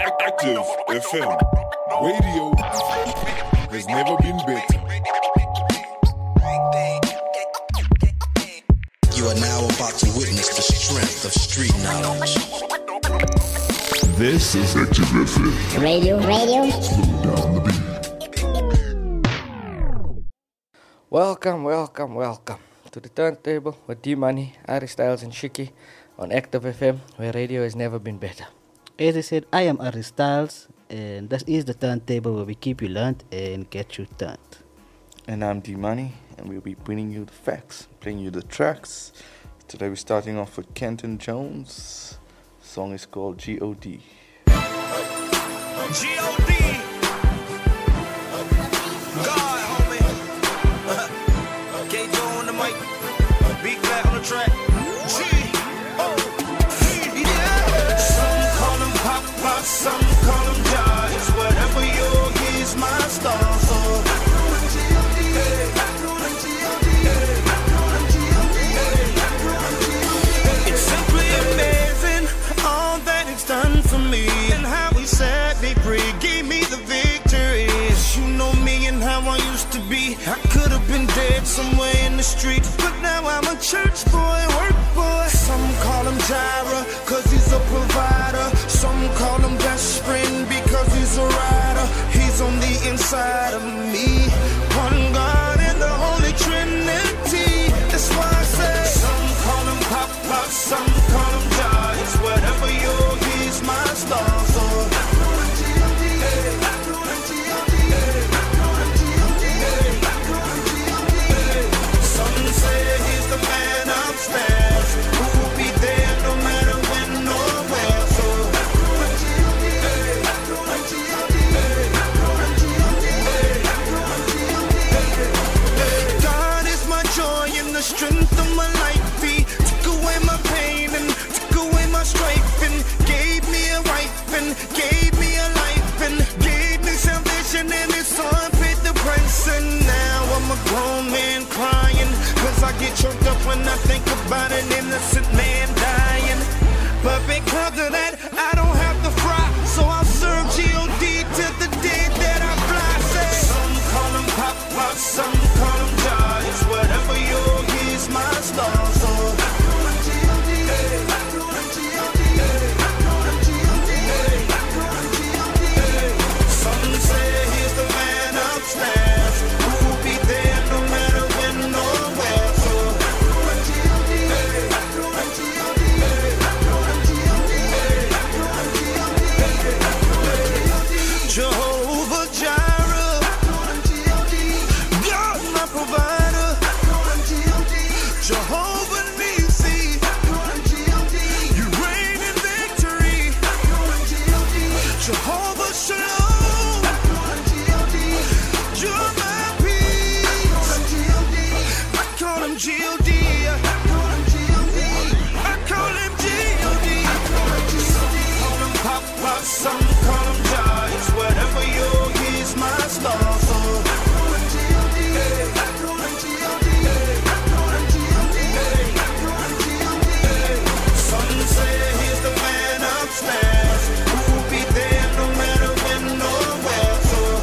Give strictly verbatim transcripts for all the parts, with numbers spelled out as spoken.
Active F M. Radio has never been better. You are now about to witness the strength of street knowledge. This is Active F M. Radio, radio. Slow down the beat. Welcome, welcome, welcome to the turntable with D-Money, Ari Styles and Shiki on Active F M, where radio has never been better. As I said, I am Ari Styles, and this is the turntable where we keep you learned and get you turned. And I'm D-Money, and we'll be bringing you the facts, playing you the tracks. Today we're starting off with Kenton Jones. The song is called G O D. G O D God, homie. K Joe on the mic. Beat flat on the track. G O D Yeah. Some call him Pop Pop, some call him Josh. Whatever you he's my star. So it's simply amazing all that it's done for me, and how he set me free, gave me the victories. You know me and how I used to be. I could have been dead somewhere in the street, but now I'm a church boy, work boy. Some call him Jireh, cause he's a provider. Some call him best friend because he's a rider. He's on the inside of me. One God in the Holy Trinity. That's why I say some call him Pop Pop, some call him Josh. Whatever you he's my star. So some say he's the man upstairs who will be there no matter when or where. So God is my joy and the strength of my life. He took away my pain and took away my strife and gave me a wife and gave me a life and gave me salvation, and his son paid the price. And now I'm a grown man crying, cause I get choked up when I think about an innocent man dying. But because of that, I don't have to fry, so I'll serve G O D till the day that I fly. Say some call him Pop Pop, some call him Josh. Whatever you he's my star. So some say he's the man upstairs who will be there no matter when or where. So Jehovah Jireh, God my provider. Jehovah Nissi, you reign in victory. Jehovah Shalom, you're my peace. I call him G O D. I call him G O D. Some call him Pop Pop, some call him Josh. Whatever you he's my star. So some say he's the man upstairs who will be there no matter when or where. So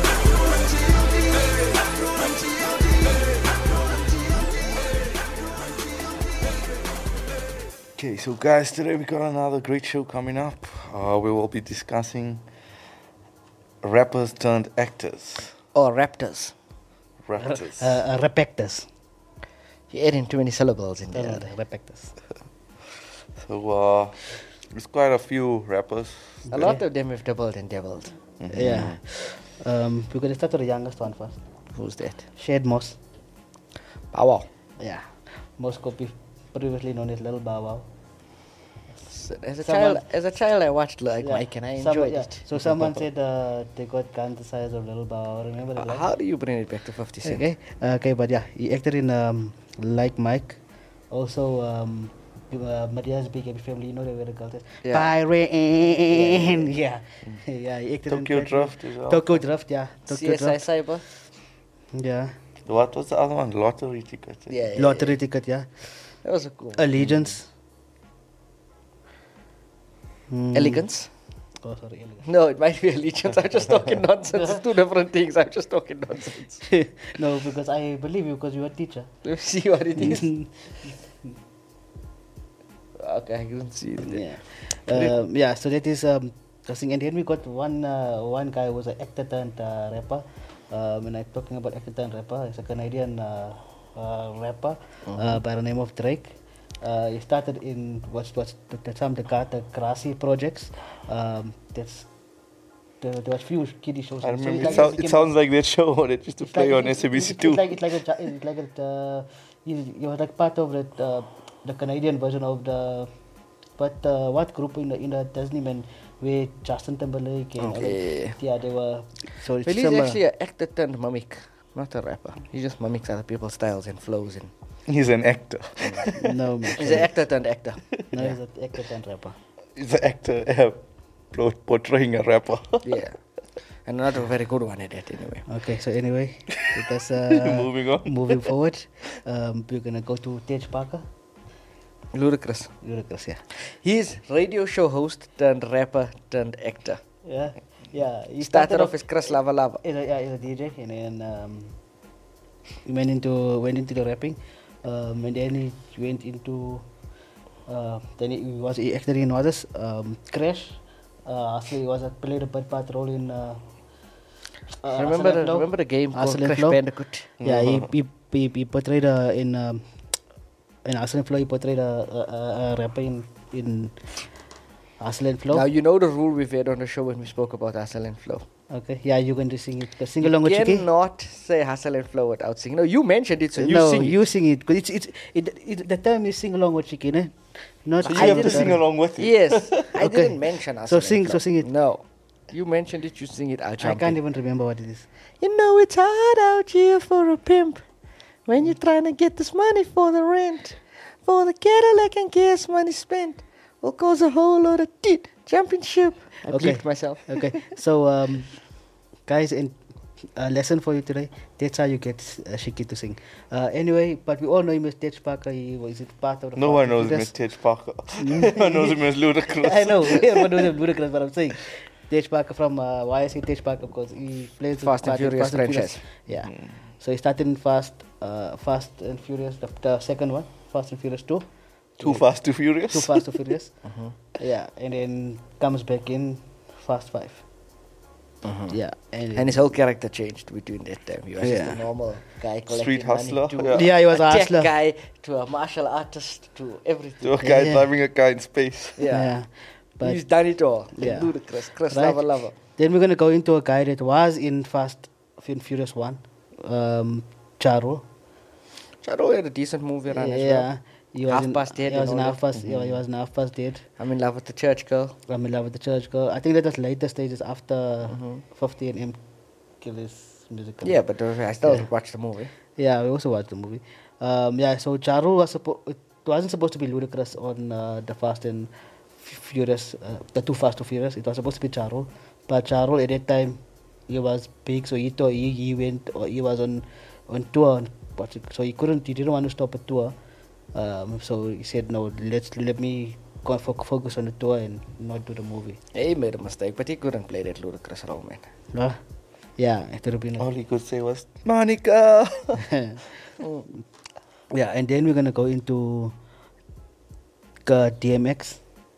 Okay, so guys, today we got another great show coming up. Uh, we will be discussing rappers turned actors. Or Raptors. Raptors. Uh, uh, Repectus. You're adding too many syllables in there. Uh, Repectus. So uh, there's quite a few rappers. A lot of them have doubled and doubled. Mhm. Yeah. Um, we're going to start with the youngest one first. Who's that? Shade Moss. Bow Wow. Yeah. Moss Copy, previously known as Little Bow Wow. So as a Someone- child, as a child, I watched like Yeah. Mike and I Someone- enjoyed yeah. it. So someone said uh, they got guns the size of Little Bow Wow. Remember that? Uh, line? How do you bring it back to fifty Cent? Okay. Uh, okay, but yeah, he acted in um, Like Mike. Also, um, uh, Maria's Big Happy Family. You know the girl. Yeah. Byron. Yeah. Yeah. He acted Tokyo in Draft as well. Tokyo Draft. Yeah. Tokyo C S I Draft. Cyber. Yeah. What was the other one? Lottery ticket. Yeah, yeah, Lottery yeah. ticket. Yeah. That was a cool. Allegiance. Mm. Elegance. Oh, sorry. Allegiance. No, it might be Allegiance. I'm just talking nonsense. It's two different things. I'm just talking nonsense. No, because I believe you because you are a teacher. Let's see what it is. Okay, I couldn't see it. Yeah. Um, yeah, so that is um, the thing. And then we got one uh, one guy who was an actor turned uh, rapper. Um, and I'm talking about actor turned rapper. He's a Canadian uh, uh, rapper uh, by the name of Drake. Uh, he started in what's what's the, the some the Carter Grassy projects. Um, that's there, there was few kiddie shows. I So remember. it's It, like- sound, it it came- sounds like that show that used to it's play like- on it's- S A B C it's- two. It's like it's like a ja- it's like a uh, you, you was like part of that uh, the Canadian version of the but uh, what group in the in the Disney man with Justin Timberlake and Okay. yeah they were so it's Well, he's similar. actually an actor turned mimic, not a rapper. He just mimics other people's styles and flows. And He's an actor. no man. he's an actor turned actor. No, he's an actor and rapper. He's an actor uh, pro- portraying a rapper. Yeah, and not a very good one at that anyway. Okay, so anyway, that's uh, Moving on. moving forward. Um, we're gonna go to Tej Parker. Ludacris. Ludacris, yeah. He's radio show host turned rapper turned actor. Yeah, yeah. He started off as Chris Lava Lava. As a, yeah, as a D J, and then um, he went into went into the rapping, um, and then he went into uh, then he was he acted in others um, Crash. Uh, so he was a played a big part role in. Uh, uh, remember, Arsenal the, Flow. remember the game called Arsenal Crash Flow? Bandicoot? Yeah, he he, he, he portrayed uh, in um, in Arsenal Flow. He portrayed a, a, a, a rapper in in Arsenal Flow. Now you know the rule we've had on the show when we spoke about Hustle and Flow. Okay, yeah, you're going to sing it. But sing along with You Chicky. cannot say Hustle and Flow without singing. No, you mentioned it, so you no, sing it. you sing it. Cause it's it's it, it, the term is sing along with Chicky, ne? Not So you I have to didn't- sing along with it. Yes, I Okay. didn't mention Hustle So and sing- Flow. so sing it. No, you mentioned it. You sing it. I'll I jump can't in. even remember what it is. You know it's hard out here for a pimp when you're trying to get this money for the rent, for the Cadillac and gas money spent. Will cause a whole lot of tit jumping ship. I Okay. bleeped myself. Okay, so um, guys, and a lesson for you today. That's how you get uh, Shiki to sing. Uh, anyway, but we all know him as Tej Parker. He was it part of the. No Fast one and knows him Furious. as Tej Parker. Everyone knows him as Ludacris. I know, everyone knows him Ludacris, but I'm saying Tej Parker from uh, why I say Tej Parker because he plays the Fast and part in Furious franchise. Yeah, so he started in Fast, uh, Fast and Furious, the, the second one, Fast and Furious two. Too Fast, Too Furious. Too Fast, Too Furious. Yeah, and then comes back in Fast Five. Yeah, and, And his whole character changed between that time. He was just Yeah. a normal guy collecting Street money hustler, to yeah. Yeah, he was a tech hustler. guy to a martial artist to everything. To a guy Yeah. driving a car in space. Yeah. yeah. But He's done it all. Yeah. Ludacris, Chris Right. Lava Lava. then we're gonna go into a guy that was in Fast and Furious One, um, Charo. Charo had a decent movie run as well. Yeah, he was Half in, Past Dead He was and in all half that. past. Yeah, he was in half past dead. I'm in love with the church girl. I'm in love with the church girl. I think that was later stages after Mm-hmm. fifty and M kill his musical. Yeah, but uh, I still Yeah. watched the movie. Yeah, we also watched the movie. Um, yeah, so Charu was suppo- it wasn't supposed to be Ludacris on uh, the Fast and F- Furious, uh, the Too Fast Too Furious. It was supposed to be Charu, but Charu at that time he was big, so he thought he, he went or he was on on tour, but so he couldn't. He didn't want to stop a tour. Um, so he said, "No, let's let me go fo- focus on the tour and not do the movie." He made a mistake, but he couldn't play that Ludacris role, man. Huh? Yeah, it would have been. All he could say was, Monica! Yeah, and then we're gonna go into uh, D M X.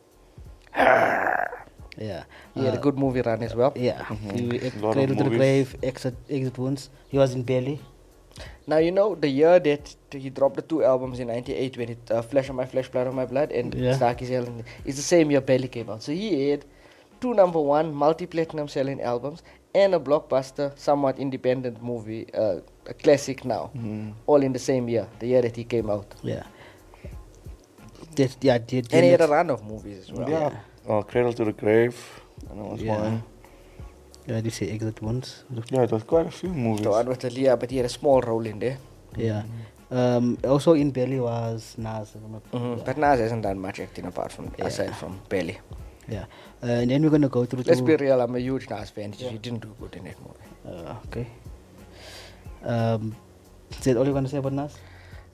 Yeah, He had a uh, good movie run as well. Yeah, he, Lot of Cradle to the movies. Grave, Exit, Exit Wounds. He was in Belly. Now, you know, the year that he dropped the two albums in ninety-eight, when it uh, Flesh of My Flesh, Blood of My Blood, and Yeah. Starkey's Hell, it's the same year Belly came out. So he had two number one, multi-platinum selling albums, and a blockbuster, somewhat independent movie, uh, a classic now, all in the same year, the year that he came out. Yeah. That, yeah, D- And he had a D M X. run of movies as well. Yeah. Oh, Cradle to the Grave. And that was Yeah. one. Yeah, did you say Exit Wounds? Yeah, it was quite a few movies. The one with the Leah, but he had a small role in there. Yeah. Um, also in Belly was Nas. if I'm not- Mhm. Yeah. But Nas hasn't done much acting apart from, Yeah. aside from Belly. Yeah. Uh, and then we're gonna go through. Let's to- be real, I'm a huge Nas fan. He didn't do good in that movie. Uh, okay. Um, is that all you want to say about Nas?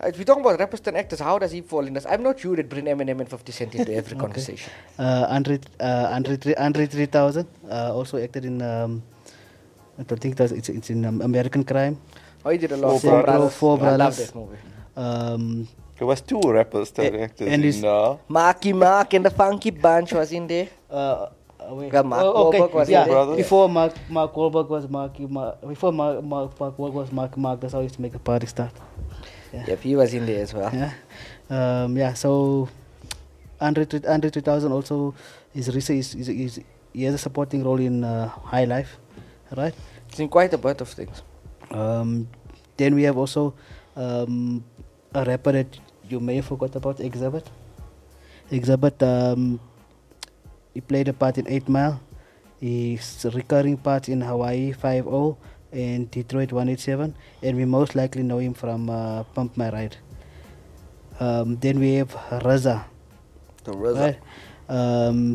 Uh, if we talk about rappers and actors, how does he fall in this? I'm not sure that bring Eminem and fifty Cent into every conversation. Uh, Andre, uh, Andre, three- Andre three thousand uh, also acted in. Um, I don't think that's it's, it's in um, American Crime. Oh, he did a lot. Four Four Brothers. Brothers. Four I love Brothers. that movie. Um, There was two rappers that A- acted and in. is- Uh, Marky Mark and the Funky Bunch was in there. uh, uh, wait. Well, Mark Oh, okay. Wahlberg was yeah. in there. Before Mark Mark Wahlberg was Marky Mark. Before Mark Mark, Mark Wahlberg was Mark Mark. That's how he used to make the party start. Yeah. Yep, he was in there as well. Yeah. Um, yeah. So Andre three- Andre three thousand also is recent. Is, is, is he has a supporting role in uh, High Life, right? It's in quite a bit of things. Um, then we have also um, a rapper that you may have forgot about, Exhibit. Exhibit, um, he played a part in eight mile. He's a recurring part in Hawaii five oh and Detroit one eighty-seven. And we most likely know him from uh, Pump My Ride. Um, then we have Raza. The RZA. Right? Um,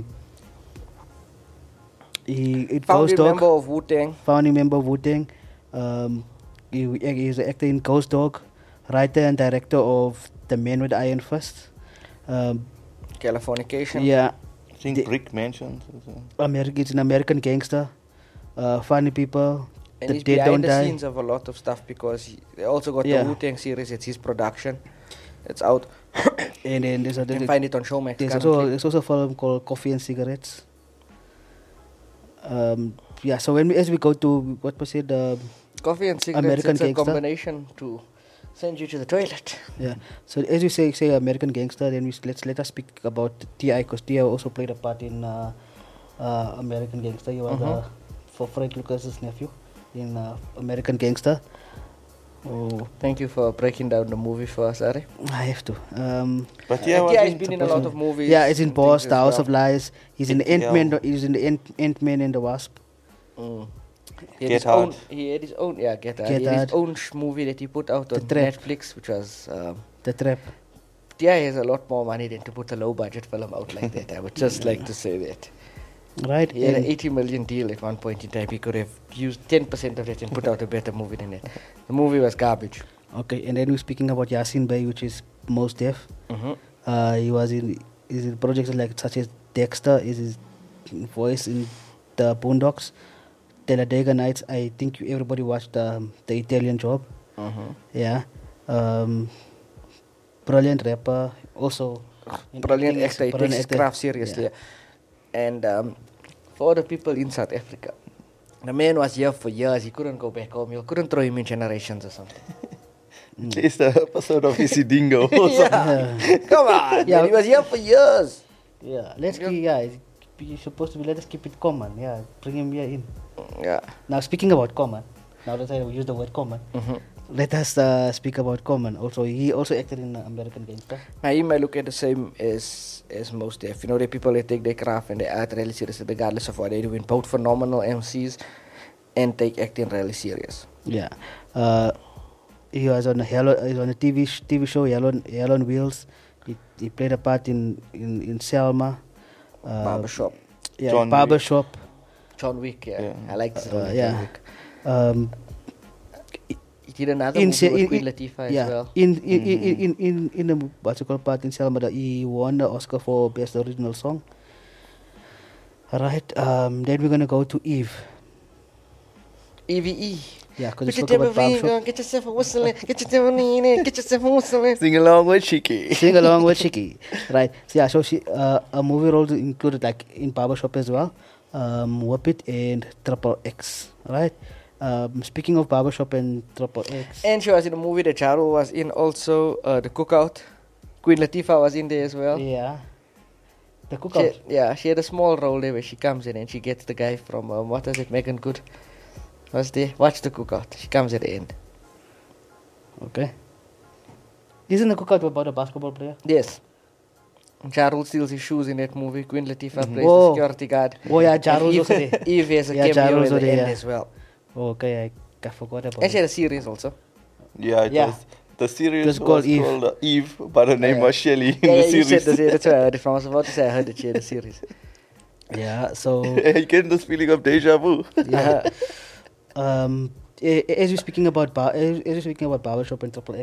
he, it Founding Ghost Dog. member of Wu-Tang. Founding member of Wu-Tang. Um, he, he's an actor in Ghost Dog, writer and director of The Man with the Iron Fist. Um, Californication. yeah, I think The- Brick mentioned. American, it's an American gangster. Uh, funny people. And The he's Dead Don't behind the Die. scenes of a lot of stuff because he, they also got Yeah. the Wu-Tang series. It's his production. It's out. And then there's, a, You can there's, find it on Showmax there's, also, currently. there's also a film called Coffee and Cigarettes. Um, yeah, so when we, as we go to what was it, um, Coffee and cigarettes. American it's a Gangster. combination to send you to the toilet. yeah. So as you say, say American Gangster, then we s- let's let us speak about T I because T I also played a part in uh, uh, American Gangster. He was Mhm. uh, for Frank Lucas's nephew in uh, American Gangster. Oh, Thank you for breaking down the movie for us, Ari. I have to. Um, But yeah, Uh, was T I has in been in a lot of movies. yeah, it's in and Boss, things The as House well. of Lies. He's in the It- Ant Man. yeah. He's in the Ant Ant Man and the Wasp. Mm. He had Get his own. Hard. He had his own. Yeah, Get Hard. Get He had Hard. his own sh- movie that he put out The on Trap. Netflix, which was. Um, The Trap. T I has a lot more money than to put a low budget film out like that. I would just like to say that. Right. He had an And- eighty million deal at one point in time. He could have used ten percent of it and put out a better movie than that. The movie was garbage. okay, and then we're speaking about Yasin Bey, which is Mos Def. Mm-hmm. Uh, he was in is in projects like such as Dexter, is his voice in the Boondocks, Talladega Nights. I think you, everybody watched um, the Italian Job. Mm-hmm. Yeah, um, brilliant rapper. Also, in Brilliant acting, actor. He brilliant takes his actor. craft seriously. Yeah. And um, for the people in South Africa, the man was here for years. He couldn't go back home. You couldn't throw him in Generations or something. At least the episode of Isidingo. or something. yeah. Come on. Yeah. Man, he was here for years. Yeah, let's Yeah. keep. Yeah, it's- you're supposed to be. Let us keep it common. Yeah, bring him here in. Yeah. Now speaking about common, now that I use the word common, Mm-hmm. let us uh, speak about common. Also, he also acted in uh, American Gangster. Now, he might look at the same as as most Def. You know, the people that take their craft and their art really seriously, regardless of what they do, in both phenomenal M Cs and take acting really serious. Yeah, uh, he was on a Yellow, he was on a T V sh- T V show Yellow Yellow on Wheels. He, he played a part in in, in Selma. Uh, Barbershop. Yeah, John Barbershop. John Wick, yeah. Yeah. I like this Uh, one, John yeah. Wick. Um, He did another in, movie Se- with in, Queen in- Latifah as yeah, well. in in, in in in in in the what's it called part in Selma that he won the Oscar for best original song. Alright, um, then we're gonna go to Eve. E V E. Yeah, because Get we spoke about yourself Barbershop. a get yourself a whistling, get yourself a in, get yourself a whistling. Sing along with Shiki. Sing along with Shiki, right? So yeah, so she uh, a movie role included like in Barbershop as well, um, Whip It and Triple X, right? Um, speaking of Barbershop and Triple X, And she was in a movie that Charu was in also, uh, The Cookout. Queen Latifah was in there as well. yeah, the She, cookout. yeah, she had a small role there where she comes in and she gets the guy from, um, what is it, Megan Good. Was there? Watch The Cookout. She comes at the end. Okay. Isn't the cookout about a basketball player? Yes. Jarul steals his shoes in that movie. Queen Latifah plays Oh. the security guard. Oh yeah, And Jarul's Eve, also there. Eve has a Yeah, cameo Jarul's at the also end there, yeah. as well. Oh, okay, I, I forgot about And she it. had a series also. Yeah, it Yeah. was. The series It was was called called, Eve. uh, Eve, but her name Yeah. was Shelly in Yeah, the yeah, you series. said that. That's where I heard it from. I was about to say I heard that she had a series. Yeah, so You get this feeling of deja vu. yeah. um, a- a- as you're speaking about bar, as as you're speaking about Barbershop and Triple X,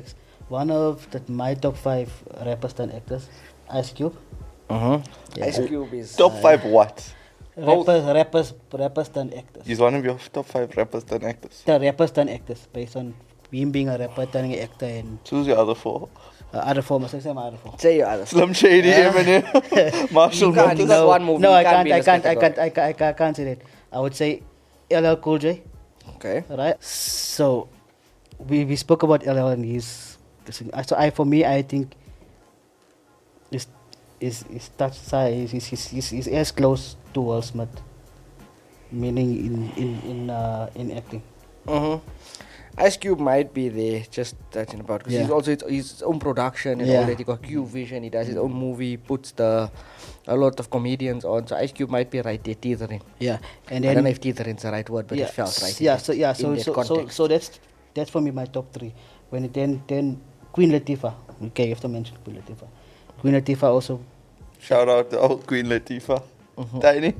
one of the, my top five rappers and actors, Ice Cube. Mm-hmm. Ice Cube is Top five what? Both. Rappers, rappers, rappers and actors. He's one of your top five rappers and actors. The rappers and actors, based on him being a rapper, turning an actor, and Choose your other four. uh, other forms. I say my other form. say your other. Slim Shady, Eminem, Marshall You can't, Mathers. you got one movie. No, you I can't can't. be I in a can't. I category. can't. I can't. I can't, I can't say that. I would say L L Cool J. Okay. Right. So we we spoke about L L and his. So I for me I think his his his touch size is is is is as close to Will Smith, meaning in in in uh, in acting. Mm-hmm. Ice Cube might be there, just touching about, because Yeah. he's also his, his own production and Yeah. all that. He got Cube Vision. He does his own movie, puts the a lot of comedians on. So Ice Cube might be right there teetering. Yeah, and I then don't know if teetering is the right word, but yeah, it felt right. Yeah, in so that- yeah, in so that so, so context. so that's that's for me my top three. When it then then Queen Latifah. Okay, you have to mention Queen Latifah. Queen Latifah also. Shout out to old Queen Latifah. Mhm. Tiny.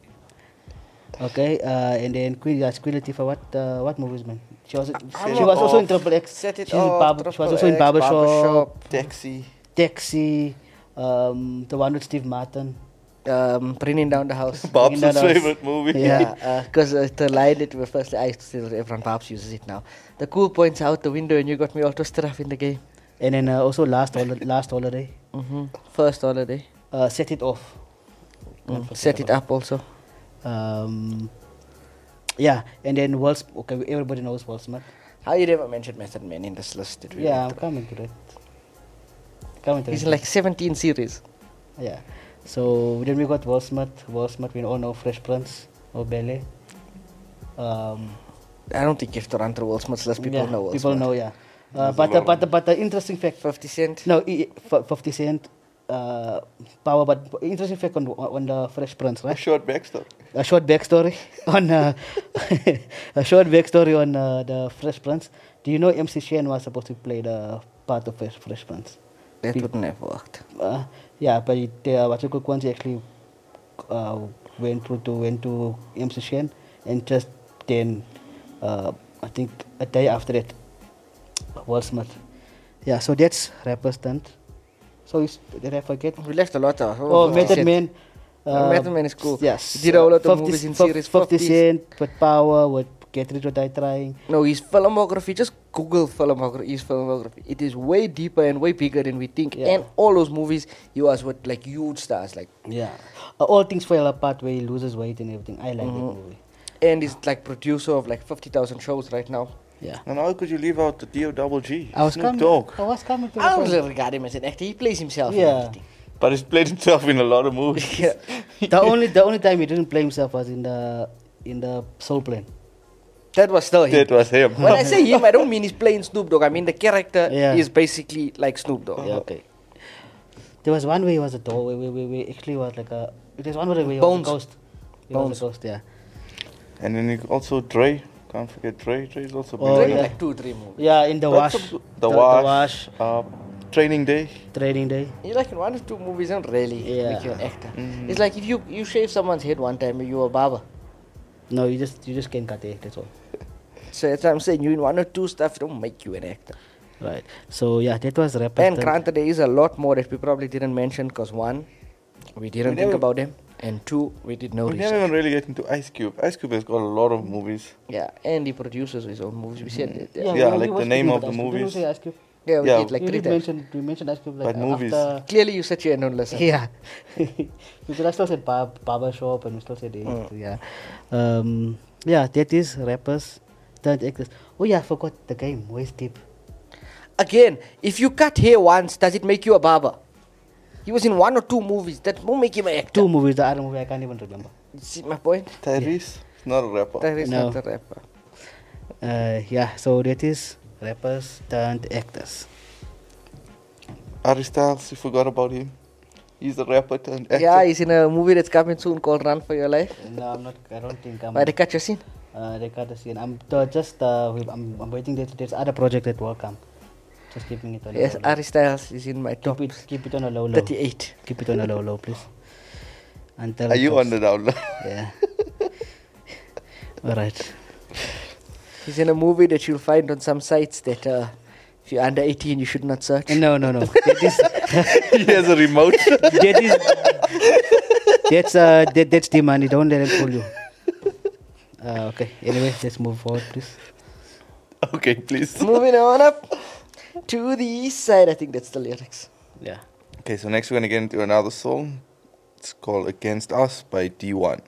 Okay, uh, and then Queen, yeah, Queen Latifah. What uh, what movies, man? She was Set she It was also in Off. Triple X. Set It She's in Off, Barber, she was Triple also in X, Barbershop, Barbershop. Taxi. Taxi, um, the one with Steve Martin. Um, bringing down the house. Bob's that was- favorite movie. Yeah. Because uh, the line that we first I used to say that everyone Babs uses it now. The cool points out the window and you got me all to stuff in the game. And then uh, also last holiday, last holiday, Mm-hmm. First holiday. uh, Set It Off. Mm. Can't forget Set it about up also. Um, yeah, and then Will Smith, okay, everybody knows Will Smith. How you never mentioned Method Man in this list? Did we Yeah, I'm went through? coming to that. Coming to He's that. in like seventeen series. Yeah. So then we got Will Smith. Will Smith, we all know Fresh Prince of Bel-Air. Um, I don't think you have to run through Will Smith's list. People yeah, know Will People Smith. know, yeah. Uh, There's a but, the, lot but, of the, but the interesting fact, fifty Cent. no, i- i- f- fifty Cent, uh, Power, but interesting fact on, on the Fresh Prince, A right? short backstory. A short backstory on uh, a short backstory on uh, the Fresh Prince. Do you know M C Shane was supposed to play the part of Fresh, Fresh Prince? That Pe- wouldn't have worked. Uh, yeah, but it, uh, Wachiko Kwanzi actually uh, went through to went to M C Shane, and just then, uh, I think a day after that, Will Smith. Yeah, so that's rapper stunt. So is, did I forget? We left a lot out. Oh, fifty Method Cent. Man. Uh, Method Man is cool. Yes. He did a lot of fifty movies in fif- series. fifty fifties. Cent with Power, with Get Rich or Die Trying. No, his filmography, just Google filmography, his filmography. It is way deeper and way bigger than we think. Yeah. And all those movies, he was with like huge stars. Like, Yeah. Uh, all things fall apart where he loses weight and everything. I like Mhm. that movie. and he's like producer of like fifty thousand shows right now. Yeah. And how could you leave out the D O double G? I was Snoop coming. Dogg. I was coming to I the don't point. really regard him as an actor. He plays himself in Yeah. everything. But he's played himself in a lot of movies. Yeah. the only the only time he didn't play himself was in the in the Soul Plane. That was still him. That was him. When I say him, I don't mean he's playing Snoop Dogg. I mean the character Yeah. is basically like Snoop Dogg. Yeah, okay. There was one where he was a doll. Where, where, where, where actually was like a. There's one where he Bones. was a ghost. He Bones. was a ghost. Yeah. And then you also Dre. Can't forget Dre. Dre's also been Oh, Dre in did yeah. like two, three movies. Yeah, in the Lots wash. of- The Wash. wash. Uh, Training Day. Training day. You like in one or two movies don't really Yeah. make you an actor. Mhm. It's like if you you shave someone's head one time, you a barber. No, you just you just can't cut it. That's all. So that's what I'm saying. You in one or two stuff don't make you an actor. Right. So yeah, that was rapper. And stunt. granted, there is a lot more that we probably didn't mention because one, we didn't We think never- about them, and two, we did no we research. never even really get into Ice Cube. Ice Cube has got a lot of movies. Yeah, and he produces his own movies. We said that. Yeah, Yeah, we- we like the was name speaking of about the Ice Cube. Didn't we movies. say Ice Cube? yeah, we Yeah. did like you three did times. mention we mentioned Ice Cube like But movies. after. Clearly, you said you don't listen. Yeah. Because I still said bar- barber shop and we still said it. Mm. Yeah. Um, yeah, that is rappers turned actors. Oh yeah, I forgot the game. Where's Deep? Again, if you cut hair once, does it make you a barber? He was in one or two movies. That won't make him an actor. Two movies, the other movie I can't even remember. You see my point? Tyrese, not a rapper. That is No. not a rapper. Uh, yeah, so that is rappers turned actors. Harry Styles, you forgot about him. He's a rapper turned actor. Yeah, he's in a movie that's coming soon called Run for Your Life. No, I'm not. I don't think I'm. Why they cut your scene? Uh, they cut the scene. I'm uh, just. Uh, we- I'm, I'm waiting. That there's other project that will come. Just keeping it on. Yes, the low, low. Ari Styles is in my top Keep it. Keep it on a low low. thirty-eight. Keep it on a low low, please. Until Are it you goes- on the down low? Yeah. All right. He's in a movie that you'll find on some sites that uh, If you're under eighteen, you should not search. No, no, no. That is, He has a remote. that is, that's, uh, that, that's the money. Don't let it fool you. Uh, okay, anyway, let's move forward, please. Okay, please. Moving on up to the east side. I think that's the lyrics. Yeah. Okay, so next we're gonna get into another song. It's called Against Us by D one.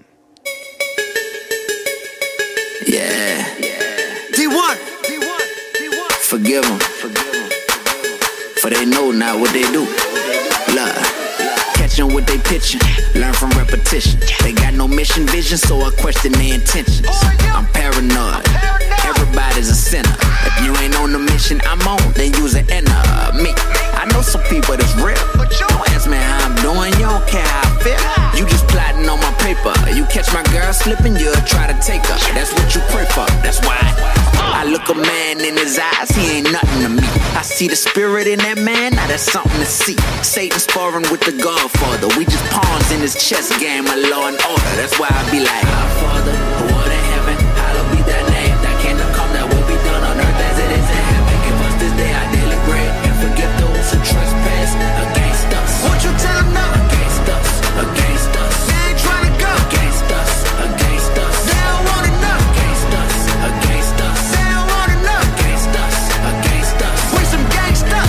Yeah. D one. D one. D one. Forgive them. For they know not what they do. Love. Catching what they pitching. Learn from repetition. They got no mission vision, so I question their intentions. I'm paranoid. Everybody's a sinner. If you ain't on the mission I'm on, then use an enemy. I know some people that's real. Don't ask me how I'm doing, you don't care how I feel. You just plotting on my paper. You catch my girl slipping, you'll try to take her. That's what you pray for, that's why I look a man in his eyes, he ain't nothing to me. I see the spirit in that man, now that's something to see. Satan sparring with the Godfather. We just pawns in this chess game of law and order. That's why I be like, our Father, who art in heaven, hallowed be thy name. Thy kingdom come, that will be done on earth as it is in heaven. Give us this day our daily bread, and forgive those who trespass against us. Won't you tell them no? Against us, against us. They ain't trying to go. Against us, against us. They don't want enough. Against us, against us. They don't want enough. Against us, against us. We some gangsta.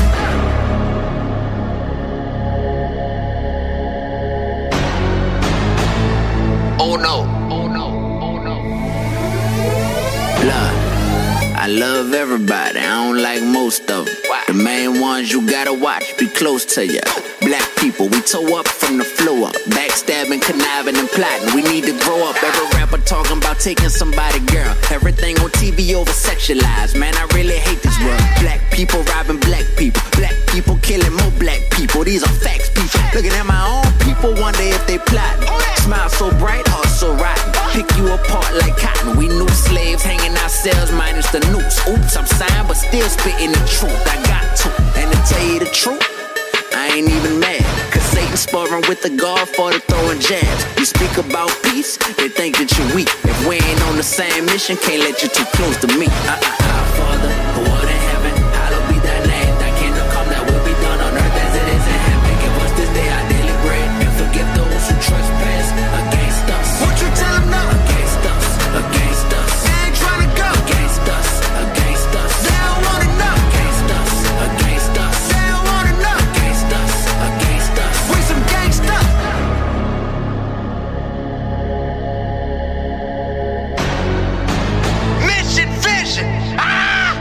Oh no, oh no, oh no. Love, I love everybody, I don't like most of them. The main ones you gotta watch, be close to ya. Black people, we toe up from the flow up. Backstabbing, conniving, and plotting. We need to grow up. Every rapper talking about taking somebody, girl. Everything on T V over sexualized. Man, I really hate this world. Black people robbing black people. Black people killing more black people. These are facts, people. Looking at my own people, wonder if they plotting. Smile so bright, heart so rotten. Pick you apart like cotton. We new slaves hanging ourselves minus the noose. Oops, I'm signed, but still spitting the truth. I got to. And to tell you the truth, I ain't even mad. Cause Satan sparring with the Godfather throwing jabs. You speak about peace, they think that you're weak. If we ain't on the same mission, can't let you too close to me. Uh-uh. Our Father, who art in heaven, hallowed be thy name. Thy kingdom come, that will be done on earth as it is in heaven. Give us this day our daily bread, and forgive those who trespass against us. Won't you tell them no? Against us, against us. They ain't trying to go. Against us, against us. They don't want enough. Against us, against us. They don't want enough. Against us, against us. We some gangsta. Mission vision. Ah!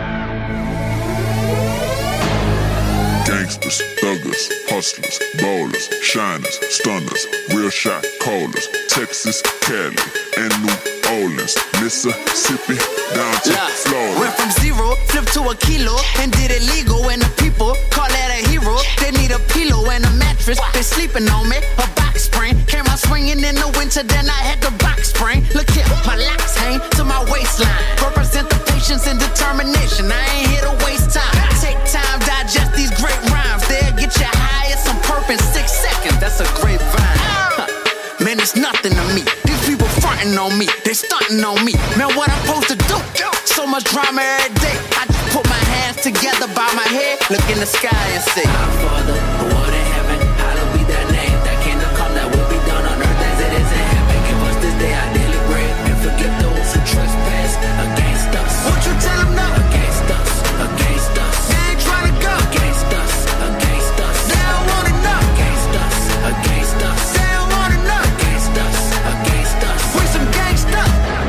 Gangsters, thuggers, hustlers, ballers, shiners, stunners, real shot callers, Texas, Cali, and New Orleans, Mississippi, down to Look, Florida. went from zero, flipped to a kilo, and did it legal. And the people call that a hero. They need a pillow and a mattress. They sleeping on me, a box spring. Came out swinging in the winter, then I had the box spring. Look here, my locks hang to my waistline. Represent the patience and determination. I ain't here to waste time. Take time, digest these great rhymes. They'll get you high as some perp in six seconds. That's a great vine. Huh. Man, it's nothing to me. These people fronting on me, they stunting on me. Man, what I'm supposed to do? So much drama every day. I just put my hands together by my head, look in the sky and say, Our Father, who art in heaven, hallowed be thy name. Thy kingdom come, that will be done on earth as it is in heaven. Give us this day our daily bread, and forgive those who trespass against us. Won't you tell them no? Against us, against us. They ain't trying to go. Against us, against us. They don't want enough. Against us, against us. They don't want enough. Against us, against us. We some gangsta.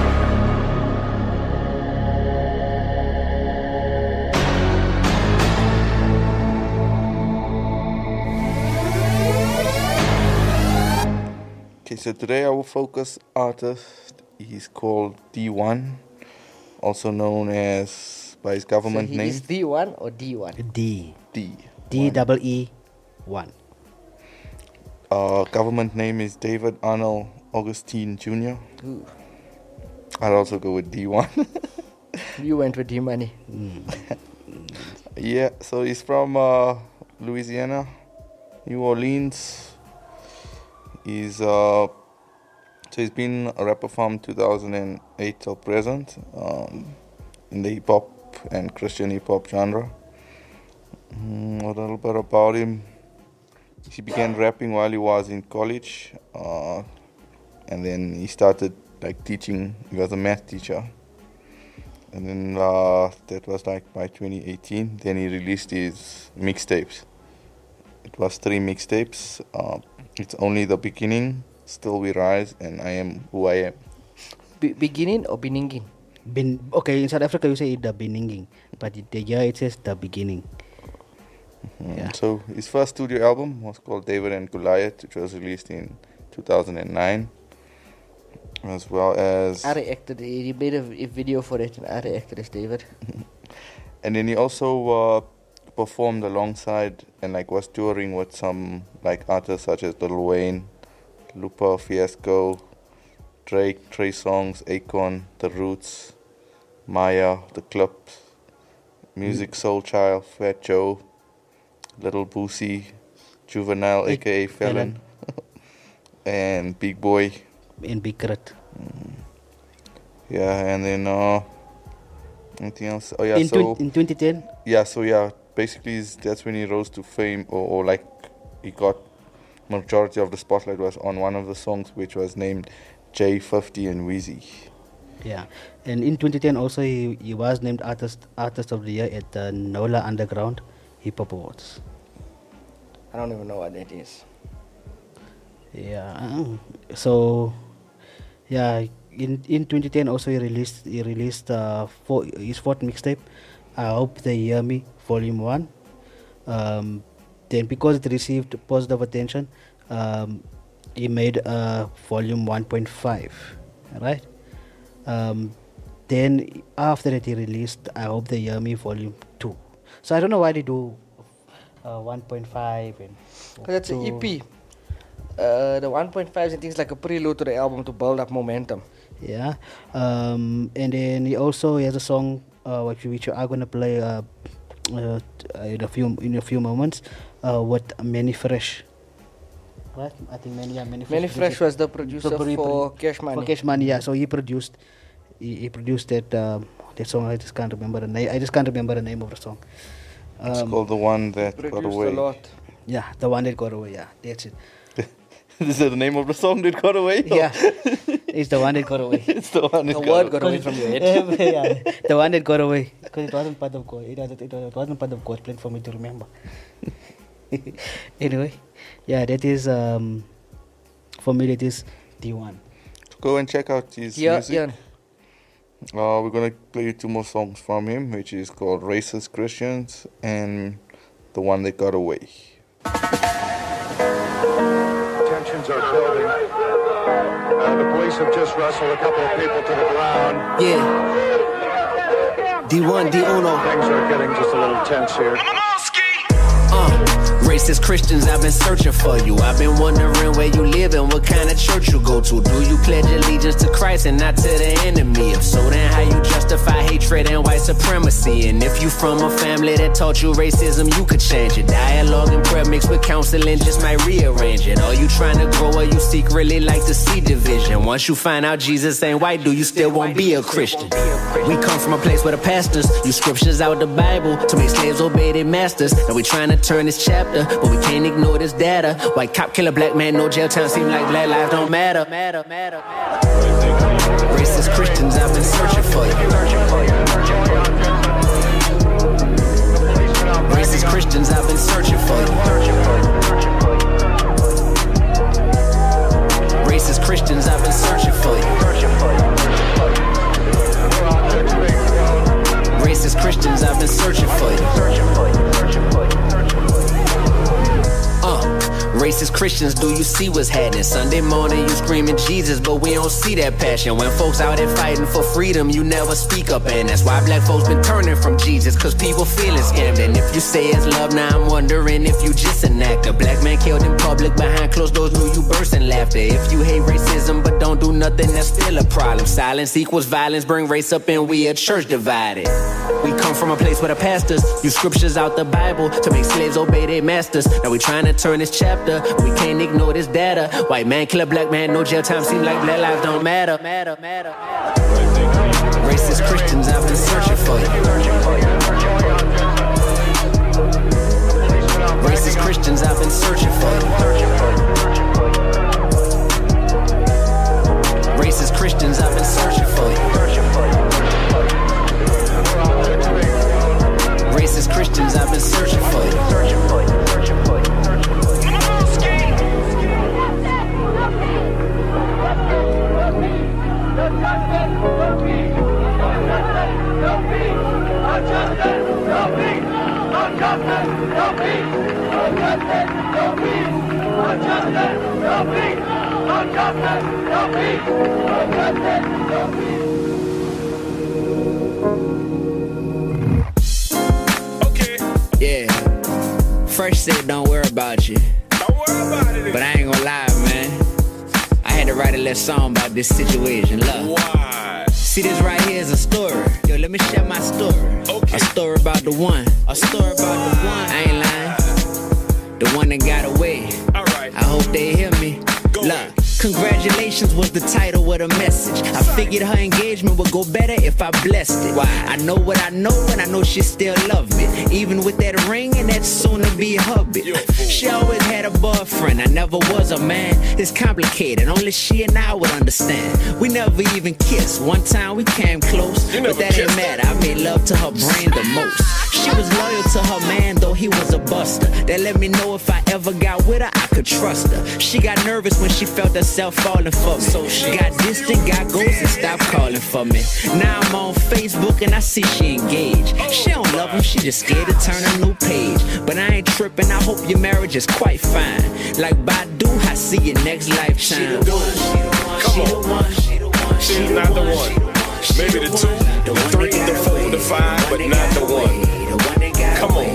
Okay, so today our focus artist is called D one, also known as by his government so he name is D one or D one? D. D. D double E one. Uh, government name is David Arnold Augustine Junior Ooh. I'll also go with D one. You went with D money. Yeah, so he's from uh, Louisiana, New Orleans. He's uh, so he's been a rapper from two thousand eight till present, um, in the hip hop and Christian hip hop genre. Mm, a little bit about him. He began rapping while he was in college, uh, and then he started like teaching. He was a math teacher, and then uh, that was like by twenty eighteen. Then he released his mixtapes. It was three mixtapes. Uh, it's only the beginning. Still we rise, and I am who I am. Be- beginning or beninging? Bin, okay, in South Africa you say the beginning, but it- the year it says the beginning. Mm, Yeah. So his first studio album was called David and Goliath, which was released in two thousand nine, as well as, I reacted. He made a, a video for it, and I reacted as David. and then he also uh, performed alongside and like was touring with some like artists such as Lil Wayne, Lupa Fiasco, Drake, Trey Songz, Akon, The Roots, Maya, The Clips, Music Soul Child, Fat Joe, Little Boosie, Juvenile, Big aka Felon, and Big Boy. In Big Crit. Yeah, and then uh, anything else? Oh yeah, in, so twen- in twenty ten, yeah, so yeah, basically is- that's when he rose to fame, or, or like he got majority of the spotlight was on one of the songs, which was named J fifty and Wheezy. yeah. And in twenty ten also he, he was named Artist Artist of the Year at the NOLA Underground Hip Hop Awards. I don't even know what that is. Yeah. um, So, yeah. In in twenty ten also he released he released uh four, his fourth mixtape. I Hope They Hear Me, Volume One. Um, then because it received positive attention, um, he made uh Volume one point five. Right. Um, then after that he released I Hope They Hear Me, Volume Two. So I don't know why they do uh, one point five and. Because that's an two. E P. Uh, the one point five is things like a prelude to the album to build up momentum. Yeah, um, and then he also has a song uh, which which we are gonna play uh, uh, in a few in a few moments uh, with Manny Fresh. Right, I think Manny yeah, Manny Fresh. Manny Fresh was the producer The pro- for pro- Cash Money. For Cash Money, yeah. So he produced he, he produced that um, that song. I just can't remember the name. I just can't remember the name of the song. It's Um, called The One That Got Produced Away. a lot. yeah, the one that got away. Yeah, that's it. Is that the name of the song that got away? Yeah, it's the one that got away. It's the one that The got word away. got away from your head. yeah, the one that got away because it wasn't part of God. It, wasn't, it, was, it wasn't part of God's plan for me to remember. Anyway, yeah, that is um, for me. That is D one. Go and check out his Yeah, music. yeah. Uh, we're gonna play you two more songs from him, which is called Racist Christians and The One That Got Away. Tensions are building. Uh, the police have just wrestled a couple of people to the ground. Yeah. D one, D uno. Things are getting just a little tense here. Uh, racist Christians, I've been searching for you. I've been wondering where you live and what kind of church you go to. Do you pledge allegiance to Christ and not to the enemy? If so, then how you justify hatred and white supremacy? And if you from a family that taught you racism, you could change it. Dialogue and prayer mixed with counseling just might rearrange it. Are you trying to grow or you secretly like to see division? Once you find out Jesus ain't white, do you still won't be a Christian? We come from a place where the pastors use scriptures out the Bible to make slaves obey their masters. And we trying to turn this chapter, but we can't ignore this data. White cop kill a black man, no jail time, seem like black lives don't matter. matter, matter, matter. Racist Christians, I've been searching for you. Racist Christians, I've been searching for you. Racist Christians, I've been searching for you. Racist Christians, I've been searching for you. Uh, racist Christians, do you see what's happening? Sunday morning you screaming Jesus, but we don't see that passion. When folks out there fighting for freedom, you never speak up. And that's why black folks been turning from Jesus, cause people feeling scammed. And if you say it's love, now I'm wondering if you just an actor. Black man killed in public, behind closed doors, knew you bursting laughter. If you hate racism but don't do nothing, that's still a problem. Silence equals violence, bring race up and we a church divided. We come from a place where the pastors use scriptures out the Bible to make slaves obey their masters. Now we trying to turn this chapter, we can't ignore this data. White man kill a black man, no jail time, seem like black lives don't matter. matter, matter, matter. Racist Christians, I've been searching for you. Racist Christians, I've been searching for you. Racist Christians, I've been searching for you. Racist Christians, I've been searching for you. Okay. Yeah. Fresh said don't worry about you. Don't worry about it. But I ain't gonna lie, man. I had to write a little song about this situation. Look. Why? See, this right here is a story. Yo, let me share my story. Okay. A story about the one. A story about the one. I ain't lying. The one that got away. All right. I hope they hear me. Go Look. ahead. Congratulations was the title of the message. I figured her engagement would go better if I blessed it. Why? I know what I know and I know she still love me. Even with that ring and that soon to be hubby. She always had a boyfriend, I never was a man. It's complicated, only she and I would understand. We never even kissed, one time we came close. But that ain't matter, I made love to her brain the most. She was loyal to her man, though he was a buster. That let me know if I ever got with her, I could trust her. She got nervous when she felt herself falling for me. So she got distant, got ghosts, and stopped calling for me. Now I'm on Facebook and I see she engaged. She don't love him, she just scared to turn a new page. But I ain't tripping, I hope your marriage is quite fine. Like Badu, I see you next lifetime. She the one, Come on. She's not the one. Maybe the two, the three, the four, the five, but not the one. Come on.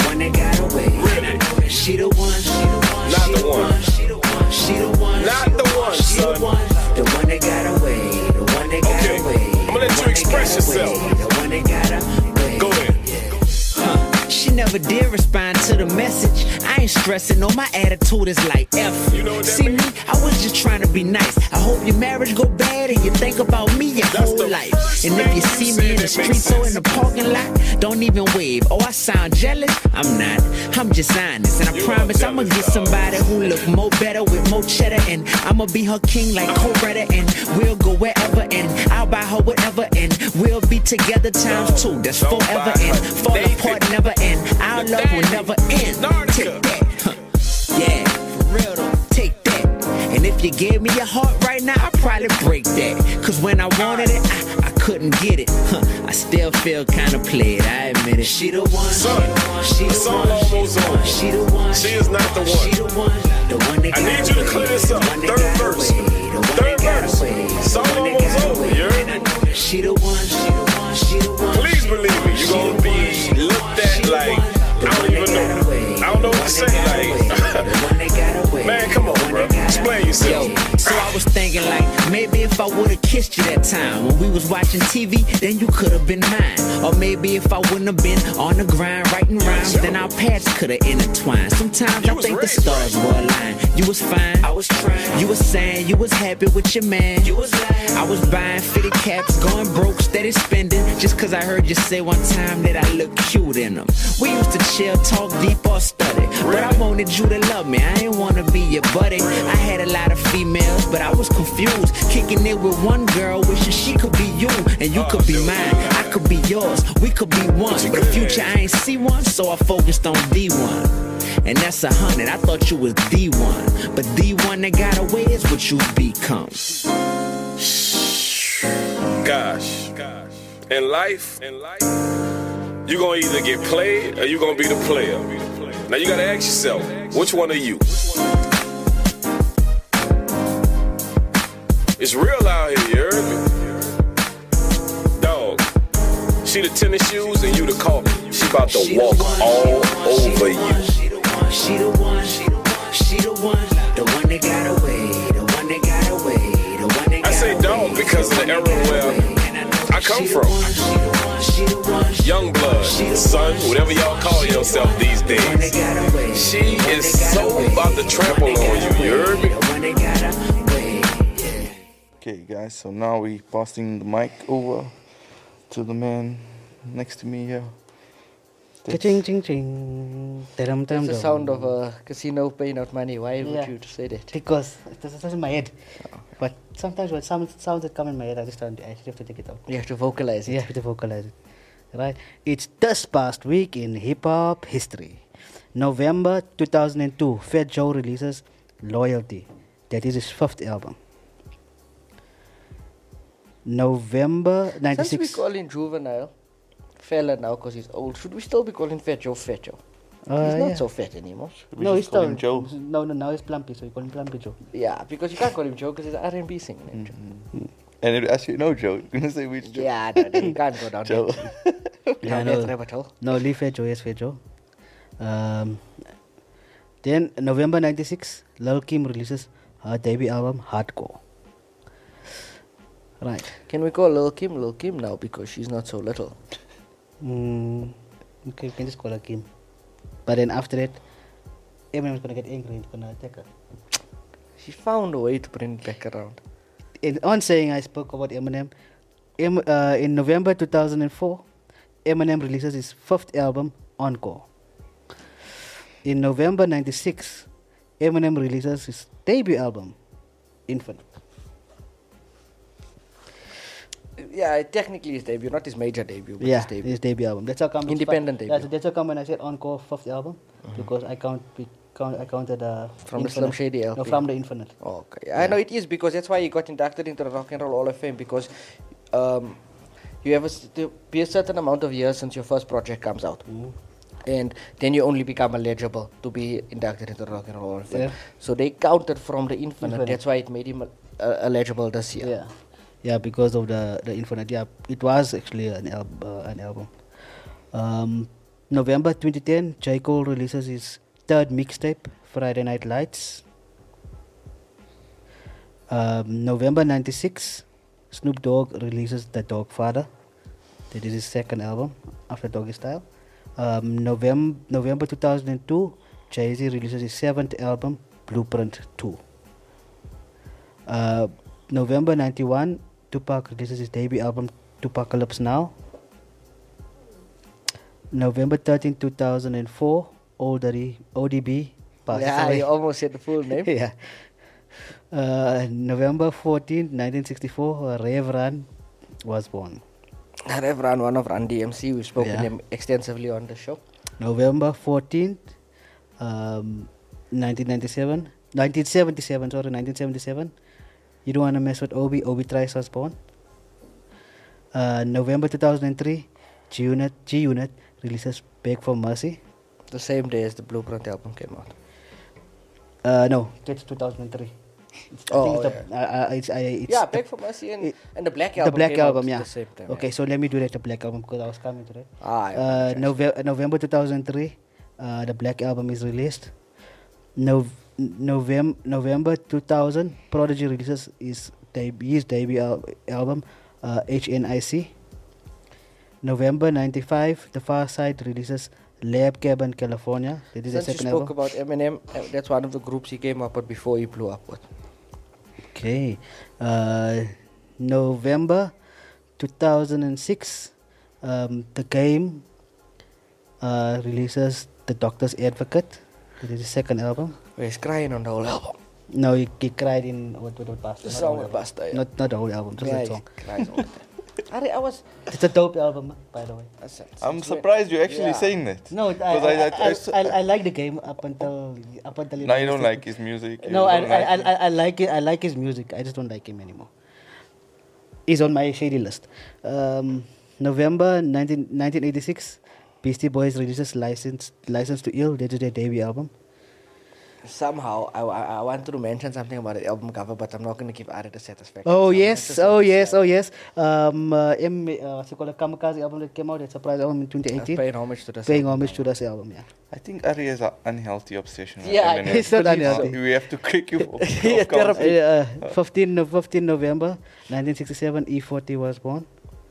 Really? She the one, Not the one. she the one, she the one, Not the one, she the son. one, the one that got away, the one that got Okay. away. I'm gonna let you express yourself. The one that got away. Go ahead. Huh. She never did respond to the message. I ain't stressing, no, my attitude is like F. You know what that See means? me, I was just trying to be nice. I hope your marriage go bad and you think about me your That's whole the life. first And if thing you you see said me in the that street makes or in sense. the parking lot, don't even wave. Oh, I sound jealous? I'm not. I'm just honest. And I You promise are I'ma jealous, get dog. somebody who look more better with more cheddar. And I'ma be her king like Coretta. And we'll go wherever. And I'll buy her whatever. And we'll be together times two. That's Don't forever. buy And her fall Nathan. apart never end. Our love will never end. Nautica. Take that. Huh. Yeah, for real though. Take that. And if you gave me your heart right now, I'd probably break that. Cause when I wanted it, I, I couldn't get it. Huh. I still feel kinda played, I admit it. She the one, Son, she the the song one, almost over. she the one, She is not the one. she the one, the one that I got need you to away, clear this up. the one that Third got verse. away, the one Third that got verse. away, the Song one that almost got over, away. you heard? And I know that she the one, she the one, she the one. Please believe me, you're gonna be looked at like, I don't even know. I don't know what to say. Like, man, come on, bro. Explain yourself. Yo, so I was thinking like, maybe if I would've kissed you that time when we was watching T V, then you could've been mine. Or maybe if I wouldn't have been on the grind writing rhymes, then our paths could've intertwined. Sometimes You I was think the raised stars were aligned. You was fine, I was trying. You was saying you was happy with your man. You was lying. I was buying fitted caps, going broke, steady spending. Just cause I heard you say one time that I look cute in them. We used to chill, talk deep or study. But I wanted you to love me, I ain't wanna be your buddy. I had a lot of females, but I was confused. Kicking it with one girl, wishing she could be you. And you could be mine, I could be yours. We could be one. But the future, I ain't see one, so I focused on D one. And that's a hundred, I thought you was D one. But D one that got away is what you become. Gosh. In life, in life, you're gonna either get played or you're gonna be the player. Now you gotta ask yourself, which one are you? It's real out here, you heard me? Dog, she the tennis shoes and you the coffee. She about to walk all over you. She the one, she the one, she the one, she the one, the one that got away, the one that got away, the one that got away. I say dog because of the era where I come from. Young blood, son, whatever y'all call yourself these days. She is so about to trample on you, you heard me? Okay, guys, so now we passing the mic over to the man next to me here. Ka-ching, ching, ching. Dum, dum, It's the dum. sound of a casino paying out money. Why Yeah. would you say that? Because it doesn't it's in my head. But sometimes when some sounds that come in my head, I just don't, I just have to take it out. You have to vocalize it. You have to vocalize it. Right? It's this past week in hip hop history. November two thousand two, Fat Joe releases Loyalty. That is his fifth album. November Since ninety-six. we call him Juvenile, fella now because he's old, should we still be calling Fat Joe Fat Joe? Uh, he's not yeah. so fat anymore. We No, just he's call still him Joe. No, no, now he's Plumpy, so we call him Plumpy Joe. Yeah, because you can't call him Joe because he's an R and B singer. name, Joe. And it actually, no, Joe. You're going to say which Joe? Yeah, no, no, you can't go down Joe. that, Yeah, down no. that rabbit hole. No, leave Fat Joe, yes, Fat Joe. Um, then November ninety-six, Lil Kim releases her debut album, Hardcore. Right. Can we call Lil Kim Lil Kim now because she's not so little? Mm, okay, we can just call her Kim. But then after that, Eminem's gonna get angry and gonna attack her. She found a way to bring it back around. In, on saying I spoke about Eminem, em, uh, in November two thousand four, Eminem releases his fifth album, Encore. In November ninety-six, Eminem releases his debut album, Infinite. Yeah, technically his debut, not his major debut, but Yeah, his debut. his debut album. That's how come it's Independent fi- debut. That's, that's how come when I said Encore fifth album, because I count, we count I counted uh, From the Infinite. Slim Shady L P. No, from the Infinite. Okay, I know it is because that's why he got inducted into the Rock and Roll Hall of Fame because um, you have a, s- to be a certain amount of years since your first project comes out. And then you only become eligible to be inducted into the Rock and Roll Hall of Fame. Yeah. So they counted from the Infinite. Infinite. That's why it made him uh, eligible this year. Yeah, yeah, because of the the Infinite. Yeah, it was actually an al- uh, an album. Um, November twenty ten, J. Cole releases his third mixtape, Friday Night Lights. Um, November ninety-six, Snoop Dogg releases The Dog Father. That is his second album after Doggy Style. Um, November November two thousand two, Jay-Z releases his seventh album, Blueprint two. Uh, November ninety-one, Tupac releases his debut album, Tupacalypse Now. November thirteenth, two thousand four, O D B passes Yeah, away. you almost said the full name. Yeah. Uh, November fourteenth, nineteen sixty-four, Rev Run was born. Rev Run, one of Run D M C. We've spoken Yeah. him extensively on the show. November fourteenth, um, nineteen ninety-seven, nineteen seventy-seven, sorry, nineteen seventy-seven. You don't want to mess with Obi. Obi Trice was born. Uh, November two thousand three, G Unit, G Unit releases Beg for Mercy. The same day as the Blueprint album came out. Uh, no, that's two thousand three. It's, I Oh, think it's the, uh, uh, it's, I, it's Yeah, the, Beg for Mercy and, it- and the Black the album. Black came out album, yeah. at the same time, Okay, yeah. so let me do that, the Black album, because I was coming to that. Ah, I Uh, apologize. Nove- November two thousand three, uh, the Black album is released. Nov- November November two thousand, Prodigy releases his, deb- his debut al- album, uh, H N I C. November ninety-five, The Far Side releases Lab Cabin, California. That is the Since you second spoke album. about Eminem, uh, that's one of the groups he came up with before he blew up with. Okay. Uh, November two thousand six, um, The Game uh, releases The Doctor's Advocate. That is the second album. Where he's crying on the whole album. No, he, he cried in what what what Basta. The not song the with whole Basta, album. yeah. Not not the whole album, just Yeah, that he song. cries all the time. I, I was. It's a dope album, by the way. That's, that's, I'm that's surprised you're actually Yeah. saying that. No, I I, 'Cause I- I, I- I, I s- I, I like the Game up until up until. he Now you don't released it. like his music. No, you I, don't I, like I, him. I, I like it. I like his music. I just don't like him anymore. He's on my shady list. Um, November nineteen, nineteen eighty-six, Beastie Boys releases License License to Ill. That is their debut album. Somehow, I, I, I wanted to mention something about the album cover, but I'm not going to give Ari the satisfaction. Oh So I'm yes, just oh gonna yes, say- oh yes. Um, uh, M, uh, what's it called? The Kamikaze album that came out. That surprise album in twenty That's eighteen. paying homage to the Paying album. homage to this album. Yeah. I think Ari has an unhealthy obsession with Yeah, I Eminem. It's not believe so. unhealthy. We have to kick you off. Yeah, off count. therapy. Uh, fifteen, no- fifteen November nineteen sixty-seven, E forty was born.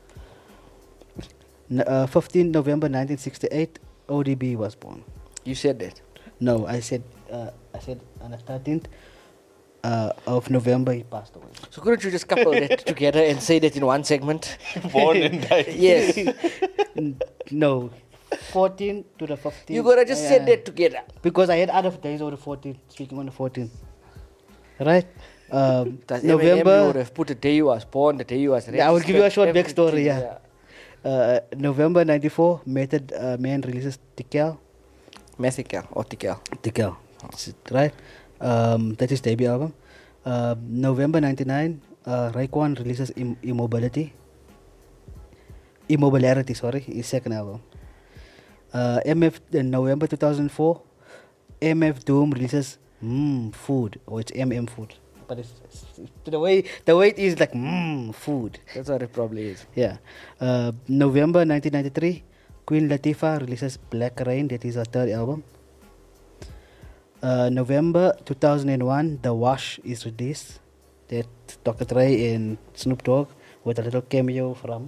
N- uh, fifteen November nineteen sixty-eight, O D B was born. You said that. No, I said, uh, I said on the thirteenth uh, of November he passed away. So couldn't you just couple that together and say that in one segment? Born and died. Yes. N- no, fourteen to the fifteenth. You gotta just Yeah, set yeah. that together. Because I had other days over the fourteenth, speaking on the fourteenth. Right? Um, Does November, you November. would have put the day you was born, the day you was Yeah, I will give you a short registered, backstory. everything, Yeah. Uh, November ninety-four, Method uh, Man releases Tikel. Methical or Tikel. Tikel. Right? Um, that is debut album. Uh, November ninety-nine, uh, Raekwon releases Im- Immobility. Immobilarity, sorry, his second album. Uh, M F in November two thousand four, M F Doom releases Mmm Food, or it's M M Food, but it's, it's, it's the way the way it is like Mmm Food. That's what it probably is. Yeah. Uh, November nineteen ninety-three, Queen Latifah releases Black Rain. That is her third album. Uh, November two thousand one, The Wash is released. That Doctor Dre and Snoop Dogg with a little cameo from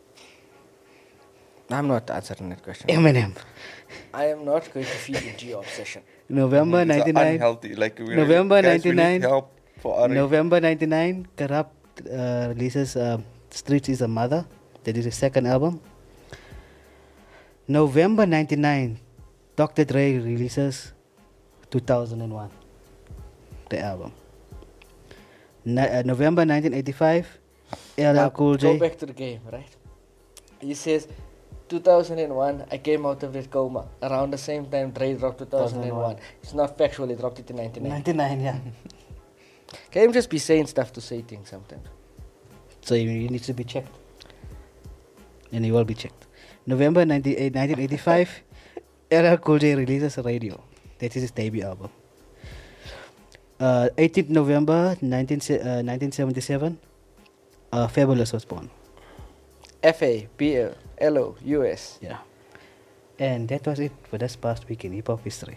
I'm not answering that question. Eminem. I am not going to feed into your obsession. November It's a ninety-nine. unhealthy. Like we November really, guys, we need ninety-nine. help for Ari. November ninety-nine, Corrupt uh, releases uh, Streets is a Mother. That is his second album. November ninety-nine, Doctor Dre releases two thousand one, the album. Ni- uh, November nineteen eighty-five, L Now, L Cool Go J. back to the game, right? He says, two thousand one, I came out of that coma. Around the same time, Dre dropped two thousand one. two thousand one. It's not factual, he dropped it in ninety-nine. ninety-nine, yeah. Can him just be saying stuff to say things sometimes? So you, you need to be checked. And he will be checked. November ninety-eight, nineteen eighty-five, L L Cool J releases Radio. That is his debut album. Uh, eighteenth November nineteen, se- uh, nineteen seventy-seven, uh, Fabulous was born. F A B L L O U S. Yeah. And that was it for this past week in hip hop history.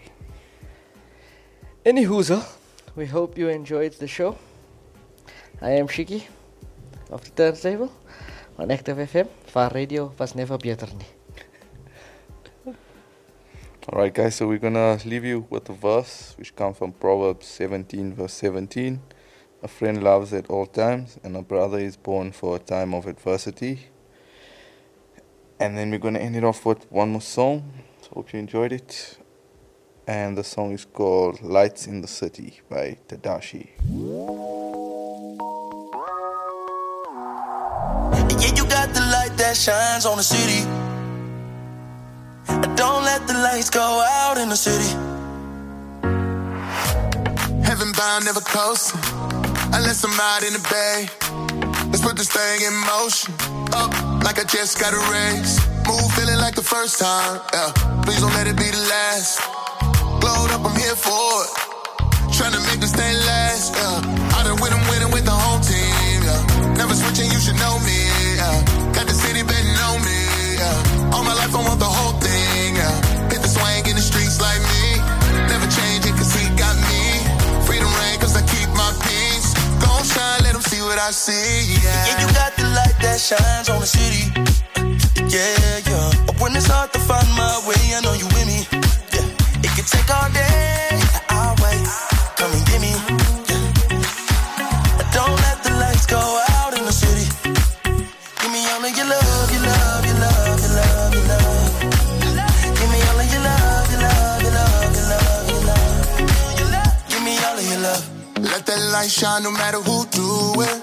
Any hoozle, we hope you enjoyed the show. I am Shiki of the Turntable on Active F M. Far radio was never beter nie. Alright guys, so we're gonna leave you with a verse which comes from Proverbs seventeen verse seventeen. A friend loves at all times and a brother is born for a time of adversity. And then we're gonna end it off with one more song. So hope you enjoyed it. And the song is called Lights in the City by Tadashi. Yeah, you got the light that shines on the city. Don't let the lights go out in the city. Heaven bound, never coasting, unless I'm out in the bay. Let's put this thing in motion, up like I just got a raise. Move feeling like the first time, yeah. Please don't let it be the last. Glowed up, I'm here for it. Tryna make this thing last, yeah. I done with 'em, winning with the whole team, yeah. Never switching, you should know me, yeah. Got the city betting on me, yeah. All my life I want the whole thing, yeah. Hit the swing in the streets like me. Never change it cause he got me. Freedom reign cause I keep my peace. Gon' shine, let 'em see what I see, yeah. Yeah, you got the light that shines on the city. Yeah, yeah. But when it's hard to find my way, I know you with me. Yeah. It can take all day, I'll wait. Come and get me. Yeah. Don't let the lights go out in the city. Give me all of your love, your love, your love, your love, your love. Give me all of your love, your love, your love, your love, your love. Give me all of your love. Let that light shine no matter who do it.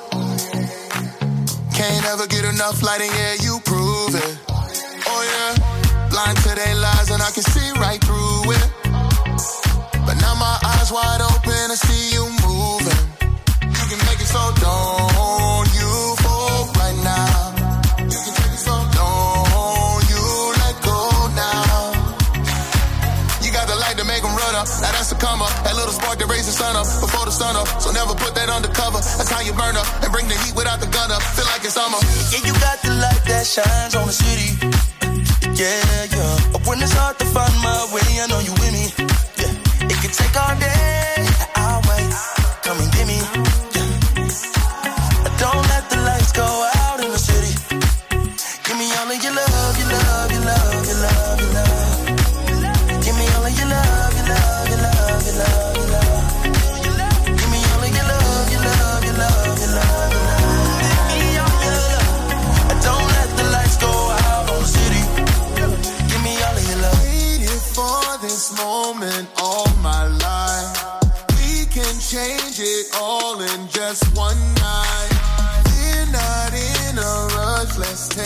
Can't ever get enough light and yeah, you prove it. Oh yeah, blind to their lies and I can see right through it. But now my eyes wide open, I see you moving. You can make it so don't you fall right now. You can take it so don't you let go now. You got the light to make them run up, now that's a come up. That little spark that raises the sun up before the sun up. So never put that undercover, that's how you burn up. And bring the heat without the gun up, feel like it's summer. Yeah, you got the light that shines on the city. Yeah, yeah. But when it's hard to find my way, I know you with me. Yeah. It can take all day, I'll wait. Come and get me. Yeah. Don't let the lights go out in the city. Give me all of your love, your love, your love, your love, your love. Give me all of your love, your love, your love, your love, your love. Give me all of your love, your love, your love, your love, your love. Give me all your love. Don't let the lights go out on the city. Give me all of your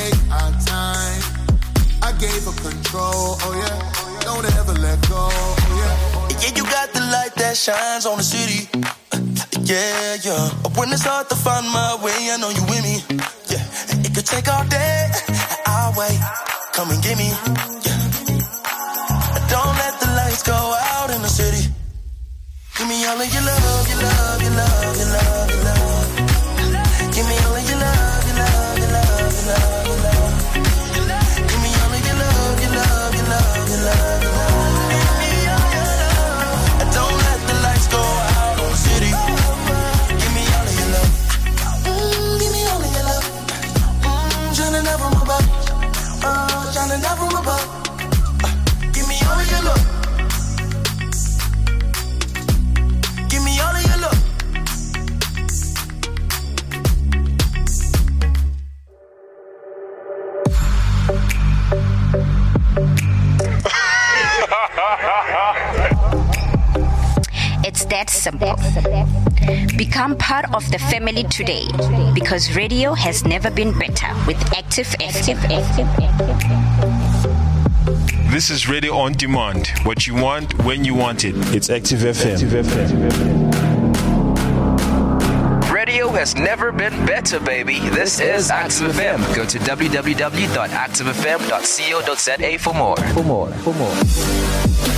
take our time. I gave her control, oh yeah. Don't ever let go, oh yeah. Yeah, you got the light that shines on the city. Yeah, yeah. When it's hard to find my way, I know you with me. Yeah, it could take all day. I'll wait. Come and get me. Yeah. Don't let the lights go out in the city. Give me all of your love, your love, your love, your love, your love. Give me all of your love, your love, your love, your love, your love. Give me all of your love, your love, your love, your love, your love. Give me all your love. And don't let the lights go out on the city. Give me all of your love. Mm, give me all of your love. Mm, shining down from above. Oh, shining down from above. Uh, give me all of your love. Give me all of your love. It's that simple. Become part of the family today because radio has never been better with Active F M. This is Radio On Demand. What you want, when you want it. It's Active F M. Radio has never been better, baby. This is Active F M. Go to w w w dot active f m dot co dot z a for more. For more. For more.